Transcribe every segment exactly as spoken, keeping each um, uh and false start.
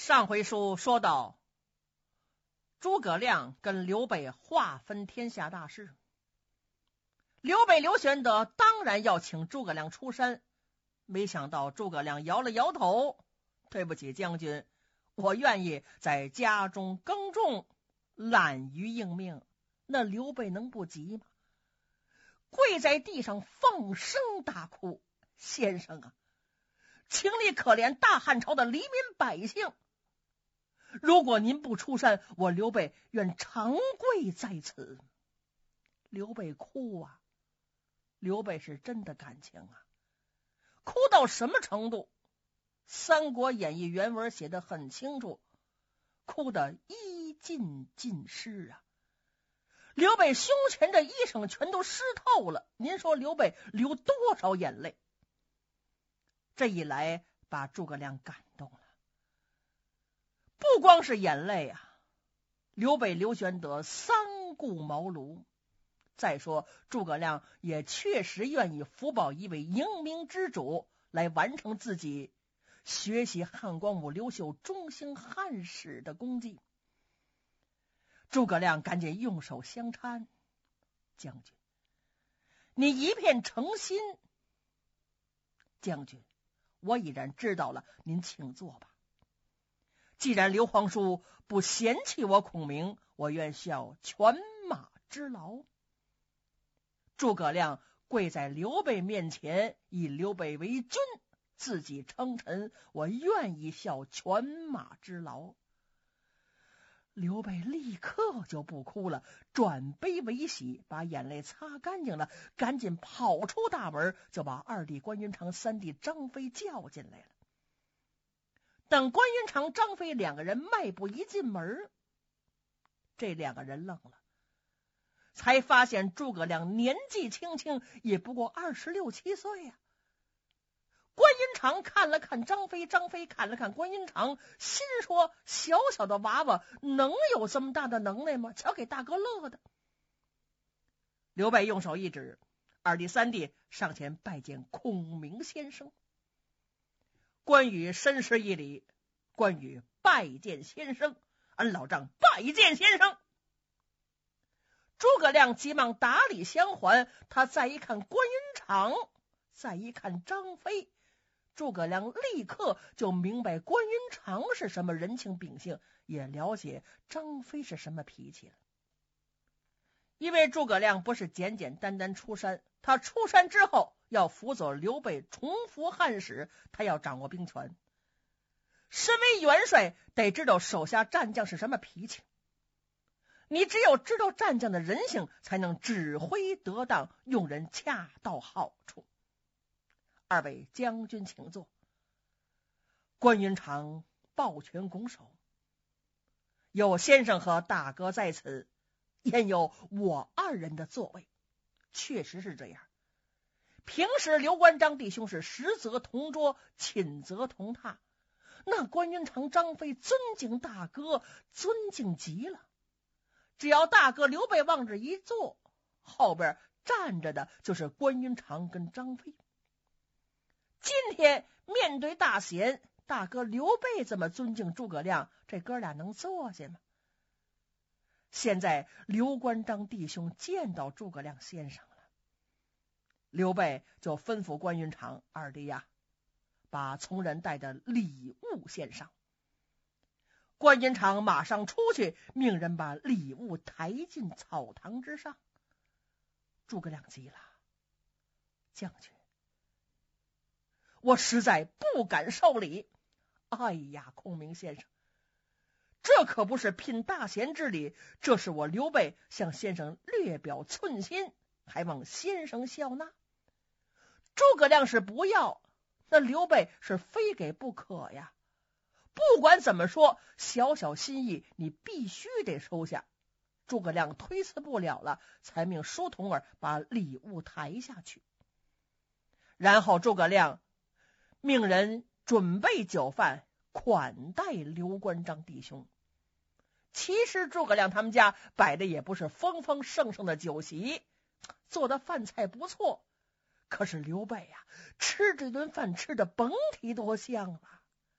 上回书说到，诸葛亮跟刘备划分天下大事，刘备刘玄德当然要请诸葛亮出山，没想到诸葛亮摇了摇头，对不起将军，我愿意在家中耕种，懒于应命。那刘备能不急吗？跪在地上放声大哭，先生啊，请你可怜大汉朝的黎民百姓，如果您不出山，我刘备愿长跪在此。刘备哭啊，刘备是真的感情啊，哭到什么程度？三国演义原文写得很清楚，哭得衣尽尽湿啊，刘备胸前的衣裳全都湿透了，您说刘备流多少眼泪？这一来把诸葛亮感动了，不光是眼泪啊，刘备刘玄德三顾茅庐。再说诸葛亮也确实愿意辅保一位英明之主，来完成自己学习汉光武刘秀中兴汉史的功绩。诸葛亮赶紧用手相搀，将军，你一片诚心。将军，我已然知道了，您请坐吧。既然刘皇叔不嫌弃我孔明，我愿效犬马之劳。诸葛亮跪在刘备面前，以刘备为君，自己称臣，我愿意效犬马之劳。刘备立刻就不哭了，转悲为喜，把眼泪擦干净了，赶紧跑出大门，就把二弟关云长、三弟张飞叫进来了。等关云长、张飞两个人迈步一进门，这两个人愣了，才发现诸葛亮年纪轻轻，也不过二十六七岁呀、啊。关云长看了看张飞，张飞看了看关云长，心说小小的娃娃能有这么大的能耐吗？瞧给大哥乐的。刘备用手一指，二弟三弟上前拜见孔明先生。关羽深施一礼，关羽拜见先生，俺老丈拜见先生。诸葛亮急忙打礼相还，他再一看关云长，再一看张飞，诸葛亮立刻就明白关云长是什么人情秉性，也了解张飞是什么脾气了。因为诸葛亮不是简简单单出山，他出山之后要辅佐刘备重复汉室，他要掌握兵权。身为元帅，得知道手下战将是什么脾气。你只有知道战将的人性，才能指挥得当，用人恰到好处。二位将军请坐。关云长抱拳拱手，有先生和大哥在此，焉有我二人的座位？确实是这样。平时刘关张弟兄是食则同桌，寝则同榻，那关云长张飞尊敬大哥，尊敬极了。只要大哥刘备往这一坐，后边站着的就是关云长跟张飞。今天面对大贤，大哥刘备这么尊敬诸葛亮，这哥俩能坐下吗？现在刘关张弟兄见到诸葛亮先生了，刘备就吩咐关云长，二弟呀，把从人带的礼物献上。关云长马上出去，命人把礼物抬进草堂之上。诸葛亮急了，将军，我实在不敢受礼。哎呀，孔明先生，这可不是聘大贤之礼，这是我刘备向先生略表寸心，还望先生笑纳。诸葛亮是不要，那刘备是非给不可呀。不管怎么说，小小心意你必须得收下。诸葛亮推辞不了了，才命书童儿把礼物抬下去。然后诸葛亮命人准备酒饭，款待刘关张弟兄。其实诸葛亮他们家摆的也不是丰丰盛盛的酒席，做的饭菜不错，可是刘备呀、啊，吃这顿饭吃的甭提多香了。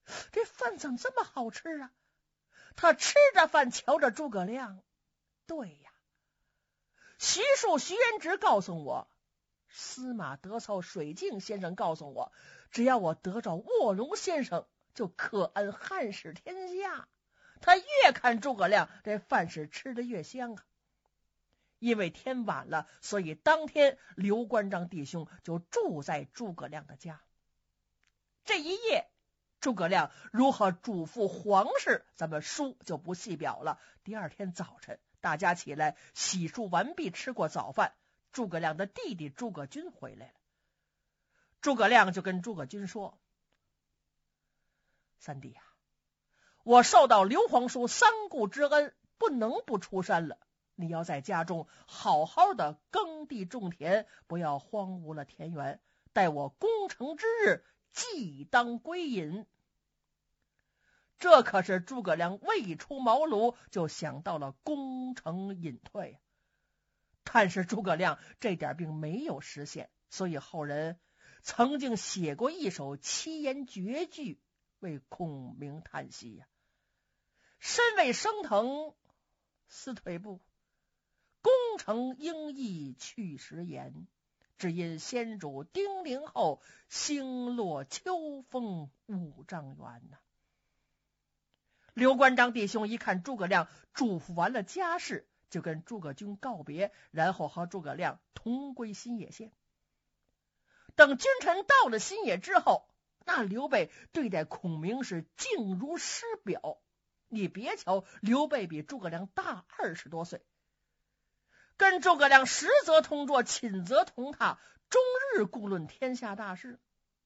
这饭怎么这么好吃啊？他吃着饭，瞧着诸葛亮。对呀，徐庶、徐元直告诉我，司马德操、水镜先生告诉我，只要我得着卧龙先生，就可安汉室天下。他越看诸葛亮这饭是吃得越香啊。因为天晚了，所以当天刘关张弟兄就住在诸葛亮的家。这一夜诸葛亮如何嘱咐皇室，咱们书就不细表了。第二天早晨，大家起来洗漱完毕，吃过早饭，诸葛亮的弟弟诸葛均回来了。诸葛亮就跟诸葛均说：三弟呀、啊，我受到刘皇叔三顾之恩，不能不出山了。你要在家中好好的耕地种田，不要荒芜了田园，待我攻城之日，即当归隐。这可是诸葛亮未出茅庐就想到了攻城隐退，但是诸葛亮这点并没有实现，所以后人曾经写过一首七言绝句为孔明叹息呀、啊：身未升腾思退步，攻城应意去时言，只因先主叮咛后，星落秋风五丈原呐、啊。刘关张弟兄一看诸葛亮嘱咐完了家事，就跟诸葛均告别，然后和诸葛亮同归新野县。等君臣到了新野之后，那刘备对待孔明是敬如师表。你别瞧刘备比诸葛亮大二十多岁，跟诸葛亮实则同坐，寝则同榻，终日共论天下大事。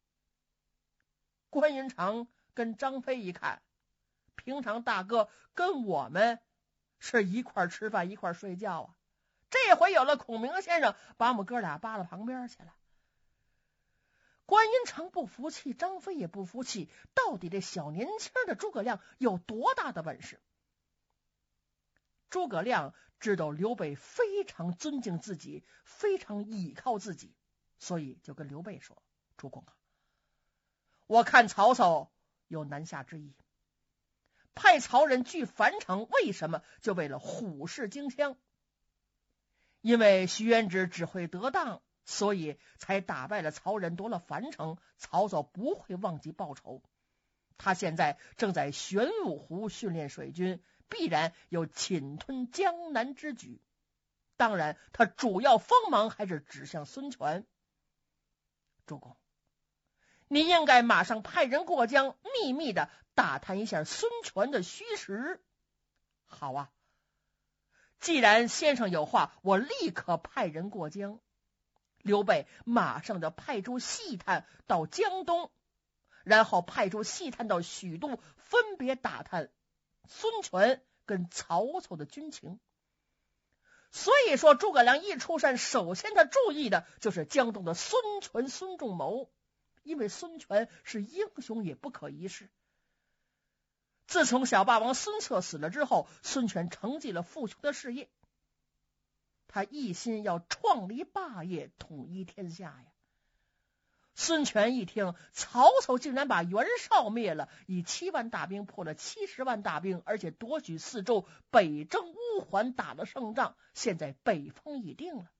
关云长跟张飞一看，平常大哥跟我们是一块吃饭一块睡觉啊，这回有了孔明先生，把我们哥俩扒到旁边去了。关云长不服气，张飞也不服气，到底这小年轻的诸葛亮有多大的本事？诸葛亮知道刘备非常尊敬自己，非常倚靠自己，所以就跟刘备说：主公啊，我看曹操有南下之意，派曹人据樊城，为什么？就为了虎视荆襄。因为徐元直指挥得当，所以才打败了曹人，夺了樊城。曹操不会忘记报仇，他现在正在玄武湖训练水军，必然有侵吞江南之举。当然他主要锋芒还是指向孙权。主公，你应该马上派人过江，秘密的打探一下孙权的虚实。好啊，既然先生有话，我立刻派人过江。刘备马上就派出细探到江东，然后派出细探到许都，分别打探孙权跟曹操的军情。所以说诸葛亮一出山，首先他注意的就是江东的孙权、孙仲谋，因为孙权是英雄也不可一世。自从小霸王孙策死了之后，孙权承继了父兄的事业，他一心要创立霸业，统一天下呀。孙权一听曹操竟然把袁绍灭了，以七万大兵破了七十万大兵，而且夺取四周，北征乌桓，打了胜仗，现在北方已定了。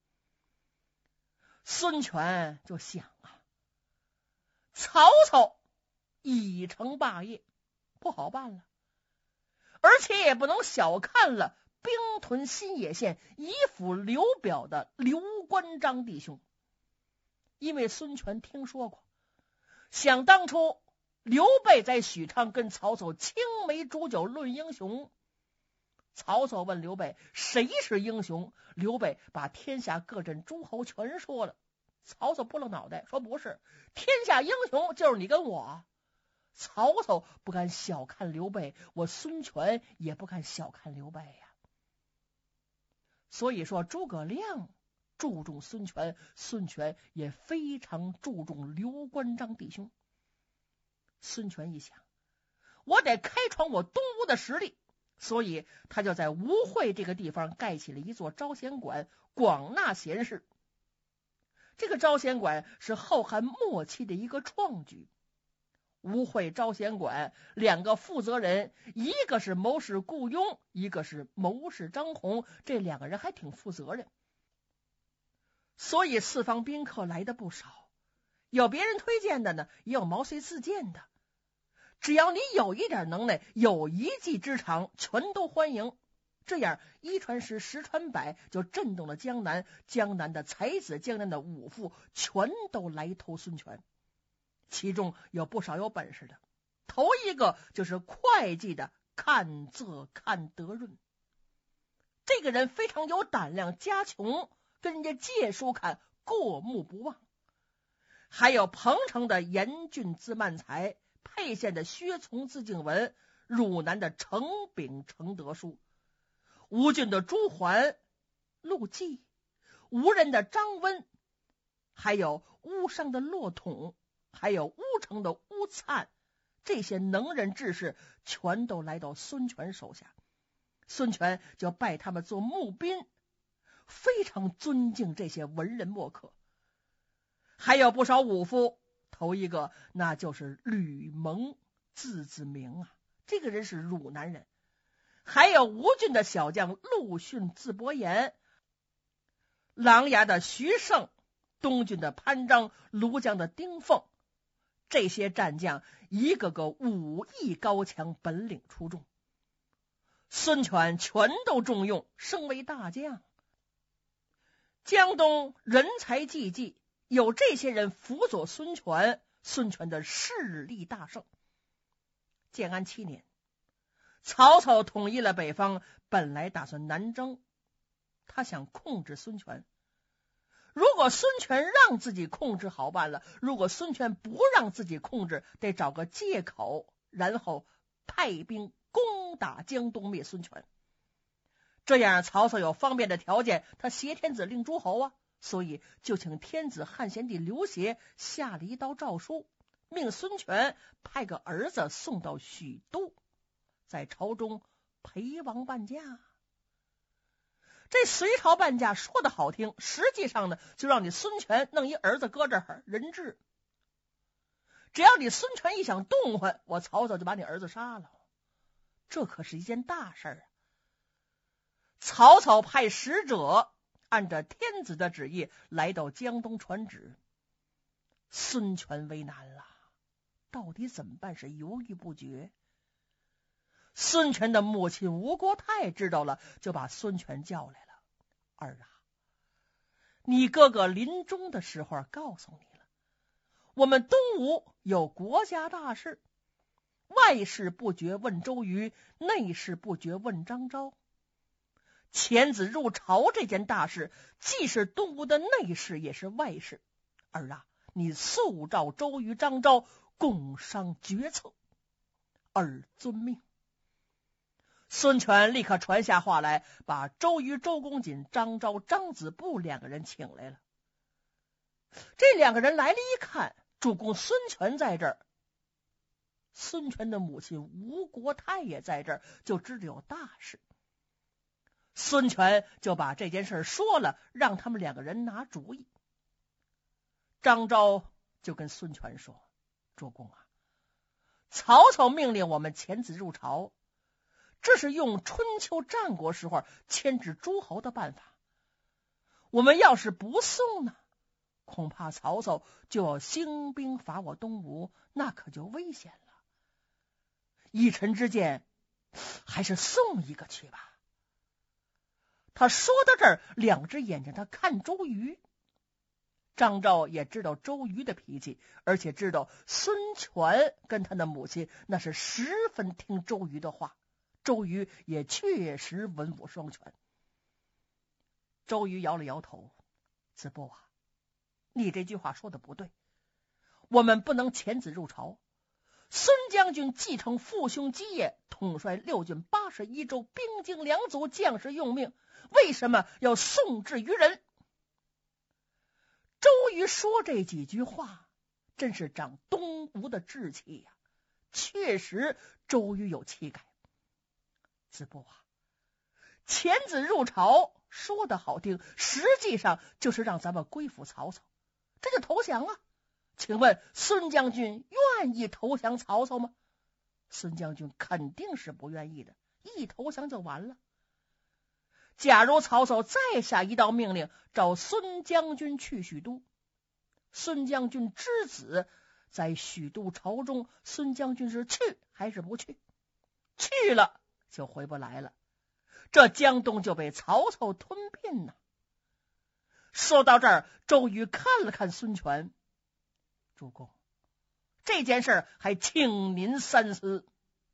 孙权就想啊，曹操已成霸业，不好办了，而且也不能小看了兵屯新野县以辅刘表的刘关张弟兄。因为孙权听说过，想当初刘备在许昌跟曹操青梅煮酒论英雄，曹操问刘备谁是英雄，刘备把天下各镇诸侯全说了，曹操拨了脑袋说不是，天下英雄就是你跟我。曹操不敢小看刘备，我孙权也不敢小看刘备呀。所以说诸葛亮注重孙权，孙权也非常注重刘关张弟兄。孙权一想，我得开创我东吴的实力，所以他就在吴会这个地方盖起了一座招贤馆，广纳贤士。这个招贤馆是后汉末期的一个创举。 吴会、招贤馆两个负责人，一个是谋士顾雍，一个是谋士张宏，这两个人还挺负责任，所以四方宾客来的不少，有别人推荐的呢，也有毛遂自荐的。只要你有一点能耐，有一技之长，全都欢迎。这样一传十，十传百，就震动了江南。江南的才子，江南的武夫，全都来投孙权。其中有不少有本事的，头一个就是会稽的看仄看德润。这个人非常有胆量，家穷，跟人家借书看，过目不忘。还有彭城的严峻字曼才，沛县的薛从字敬文，汝南的程秉程德书，吴郡的朱桓、陆绩，吴人的张温，还有乌商的骆统，还有乌城的乌粲，这些能人志士全都来到孙权手下。孙权就拜他们做募宾，非常尊敬这些文人墨客。还有不少武夫，头一个那就是吕蒙字子明啊，这个人是汝南人。还有吴郡的小将陆逊字伯言，琅琊的徐盛，东郡的潘璋，庐江的丁奉，这些战将一个个武艺高强，本领出众，孙权全都重用，升为大将。江东人才济济，有这些人辅佐孙权，孙权的势力大盛。建安七年，曹操统一了北方，本来打算南征，他想控制孙权。如果孙权让自己控制好办了，如果孙权不让自己控制，得找个借口，然后派兵攻打江东，灭孙权。这样曹操有方便的条件，他挟天子令诸侯啊，所以就请天子汉献帝刘协下了一道诏书，命孙权派个儿子送到许都，在朝中陪王伴驾。这隋朝伴驾说的好听，实际上呢，就让你孙权弄一儿子搁这儿人质。只要你孙权一想动换，我曹操就把你儿子杀了。这可是一件大事啊！曹操派使者按照天子的旨意来到江东传旨，孙权为难了，到底怎么办？是犹豫不决。孙权的母亲吴国太知道了，就把孙权叫来了。儿啊，你哥哥临终的时候告诉你了，我们东吴有国家大事，外事不决问周瑜，内事不决问张昭。遣子入朝这件大事，既是东吴的内事，也是外事。儿啊，你速召周瑜、张昭共商决策。儿遵命。孙权立刻传下话来，把周瑜、周公瑾、张昭、张子布两个人请来了。这两个人来了一看，主公孙权在这儿，孙权的母亲吴国太也在这儿，就知道有大事。孙权就把这件事说了，让他们两个人拿主意。张昭就跟孙权说：主公啊，曹操命令我们遣子入朝，这是用春秋战国时候牵制诸侯的办法。我们要是不送呢，恐怕曹操就要兴兵伐我东吴，那可就危险了。一臣之见，还是送一个去吧。他说到这儿，两只眼睛他看周瑜。张昭也知道周瑜的脾气，而且知道孙权跟他的母亲那是十分听周瑜的话，周瑜也确实文武双全。周瑜摇了摇头：子布啊，你这句话说的不对，我们不能遣子入朝。孙将军继承父兄基业，统帅六郡八十一州，兵精粮足，将士用命，为什么要送之于人？周瑜说这几句话，真是长东吴的志气呀、啊！确实，周瑜有气概。子布啊，遣子入朝说的好听，实际上就是让咱们归附曹操，这就投降啊！ 请问孙将军愿意投降曹操吗？孙将军肯定是不愿意的，一投降就完了。假如曹操再下一道命令，召孙将军去许都，孙将军之子在许都朝中，孙将军是去还是不去？去了就回不来了，这江东就被曹操吞并呢。说到这儿，周瑜看了看孙权，主公，这件事还请您三思。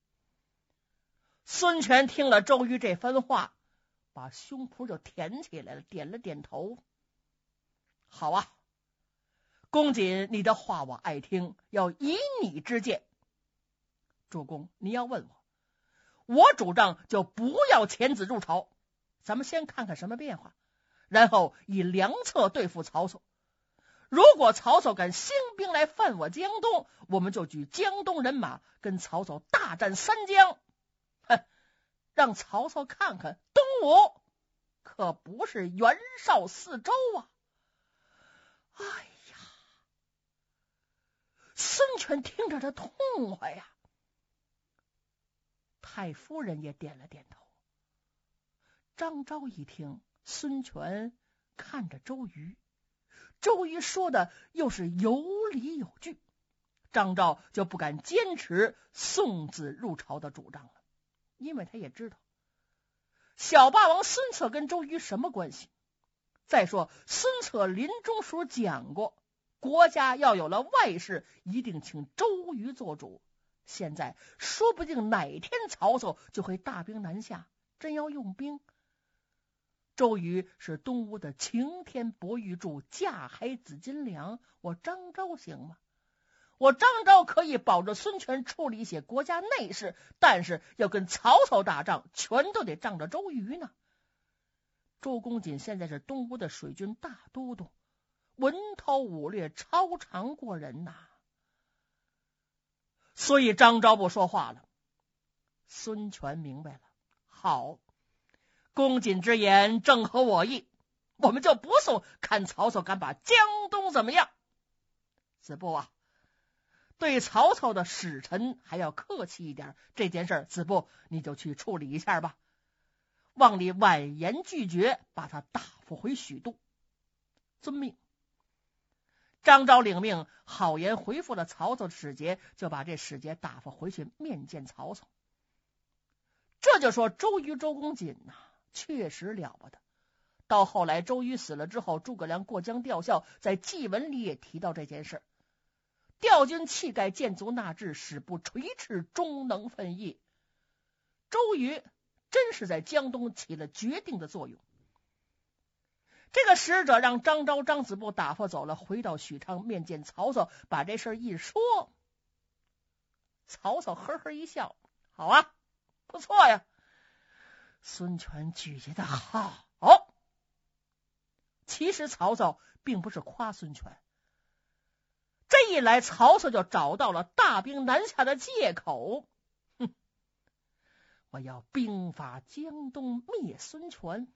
孙权听了周瑜这番话，把胸脯就挺起来了，点了点头。好啊，公瑾，你的话我爱听，要以你之见。主公，你要问我，我主张就不要遣子入朝，咱们先看看什么变化，然后以良策对付曹操。如果曹操敢兴兵来犯我江东，我们就举江东人马跟曹操大战三江。哼，让曹操看看东吴可不是袁绍四周啊！哎呀，孙权听着这痛快呀。太夫人也点了点头。张昭一听，孙权看着周瑜，周瑜说的又是有理有据，张昭就不敢坚持送子入朝的主张了，因为他也知道小霸王孙策跟周瑜什么关系。再说孙策临终时讲过，国家要有了外事，一定请周瑜做主。现在说不定哪天曹操就会大兵南下，真要用兵，周瑜是东吴的擎天博玉柱，架海紫金梁，我张昭行吗？我张昭可以保着孙权处理一些国家内事，但是要跟曹操打仗，全都得仗着周瑜呢。周公瑾现在是东吴的水军大都督，文韬武略超常过人呐、啊，所以张昭不说话了。孙权明白了，好，公瑾之言正合我意，我们就不送，看曹操敢把江东怎么样。子布啊，对曹操的使臣还要客气一点，这件事子布你就去处理一下吧，望你婉言拒绝，把他打发回许都。遵命。张昭领命，好言回复了曹操的使节，就把这使节打发回去面见曹操。这就说周瑜周公瑾呐、啊，确实了不得。到后来周瑜死了之后，诸葛亮过江吊孝，在祭文里也提到这件事。调军气概，建足纳志，使部垂翅，终能奋翼。周瑜真是在江东起了决定的作用。这个使者让张昭、张子布打发走了，回到许昌面见曹操，把这事一说，曹操呵呵一笑，好啊，不错呀。孙权举觉得好。其实曹操并不是夸孙权，这一来曹操就找到了大兵南下的借口。哼，我要兵发江东灭孙权。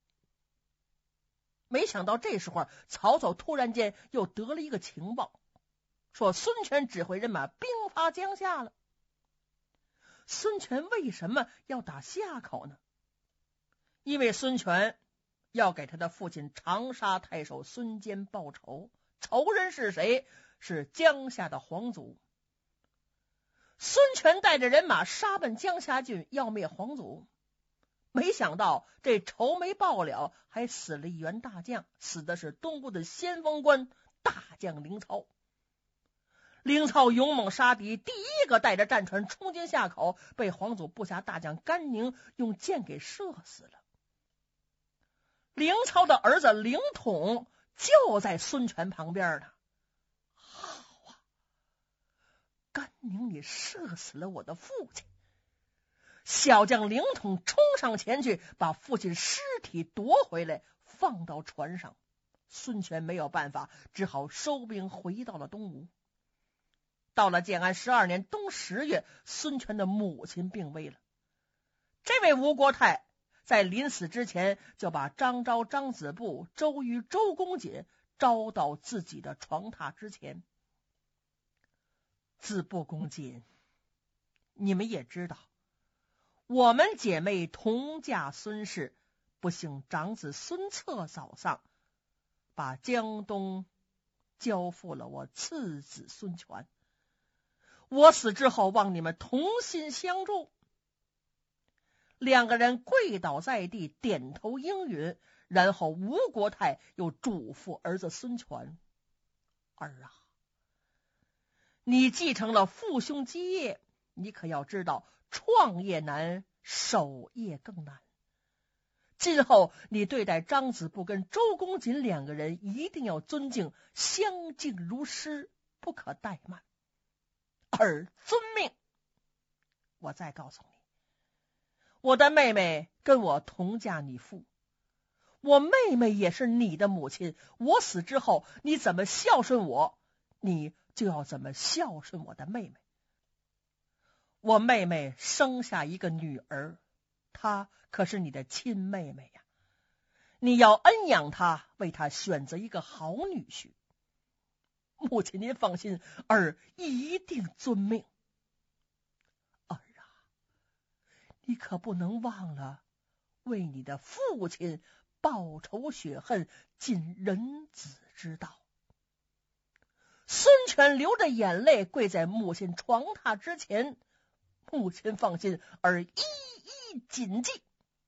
没想到这时候曹操突然间又得了一个情报，说孙权指挥人马兵发江夏了。孙权为什么要打夏口呢？因为孙权要给他的父亲长沙太守孙坚报仇，仇人是谁？是江夏的皇祖。孙权带着人马杀奔江夏郡，要灭皇祖。没想到这仇没报了，还死了一员大将，死的是东吴的先锋官大将凌操。凌操勇猛杀敌，第一个带着战船冲进夏口，被皇祖部下大将甘宁用箭给射死了。凌操的儿子凌统就在孙权旁边呢。好啊，甘宁你射死了我的父亲。小将凌统冲上前去，把父亲尸体夺回来，放到船上。孙权没有办法，只好收兵回到了东吴。到了建安十二年冬十月，孙权的母亲病危了。这位吴国太在临死之前，就把张昭、张子布、周瑜、周公瑾招到自己的床榻之前， 子不恭谨，你们也知道，我们姐妹同嫁孙氏，不幸长子孙策早丧，把江东交付了我次子孙权。我死之后，望你们同心相助。两个人跪倒在地，点头应允。然后吴国太又嘱咐儿子孙权：儿啊，你继承了父兄基业，你可要知道，创业难，守业更难。今后你对待张子布跟周公瑾两个人，一定要尊敬，相敬如师，不可怠慢。儿遵命。我再告诉你，我的妹妹跟我同嫁你父，我妹妹也是你的母亲，我死之后，你怎么孝顺我，你就要怎么孝顺我的妹妹。我妹妹生下一个女儿，她可是你的亲妹妹呀，你要恩养她，为她选择一个好女婿。母亲您放心，儿一定遵命。儿啊，你可不能忘了为你的父亲报仇雪恨，尽人子之道。孙权流着眼泪跪在母亲床榻之前，母亲放心，儿一一谨记。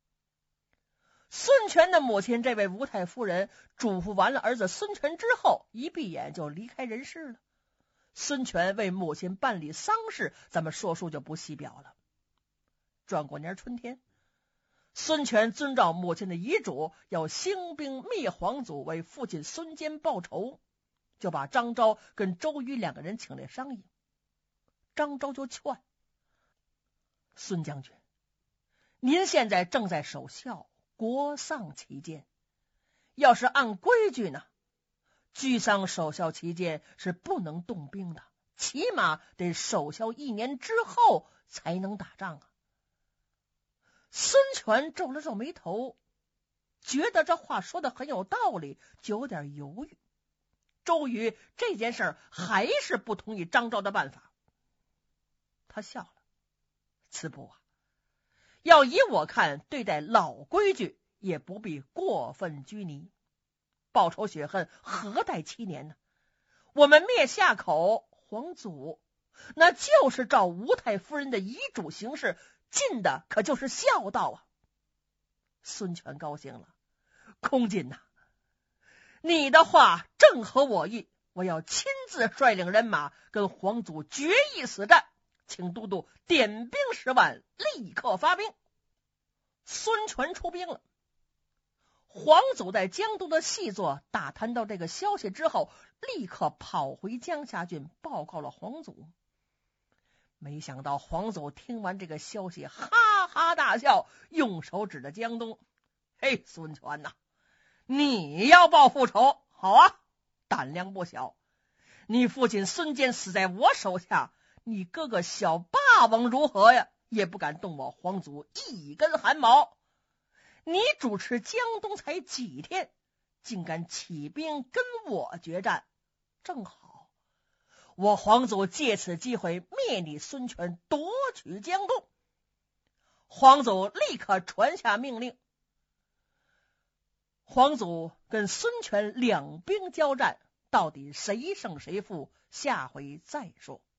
孙权的母亲这位吴太夫人嘱咐完了儿子孙权之后，一闭眼就离开人世了。孙权为母亲办理丧事，咱们说书就不细表了。转过年春天，孙权遵照母亲的遗嘱，要兴兵灭黄祖，为父亲孙坚报仇，就把张昭跟周瑜两个人请来商议。张昭就劝孙将军，您现在正在守孝，国丧期间，要是按规矩呢，居丧守孝期间是不能动兵的，起码得守孝一年之后才能打仗啊。孙权皱了皱眉头，觉得这话说的很有道理，就有点犹豫。周瑜这件事还是不同意张昭的办法。他笑了，此不啊，要以我看，对待老规矩也不必过分拘泥，报仇雪恨何待七年呢？我们灭夏口黄祖，那就是照吴太夫人的遗嘱行事，尽的可就是孝道啊。孙权高兴了，公瑾呐、啊，你的话正合我意，我要亲自率领人马跟黄祖决一死战，请都督点兵十万，立刻发兵。孙权出兵了。黄祖在江东的细作打探到这个消息之后，立刻跑回江夏郡报告了黄祖。没想到黄祖听完这个消息，哈哈大笑，用手指着江东：嘿，孙权呐、啊，你要报复仇，好啊，胆量不小。你父亲孙坚死在我手下，你哥哥小霸王如何呀？也不敢动我黄祖一根汗毛。你主持江东才几天，竟敢起兵跟我决战，正好我黄祖借此机会灭你孙权，夺取江东。黄祖立刻传下命令。黄祖跟孙权两兵交战，到底谁胜谁负，下回再说。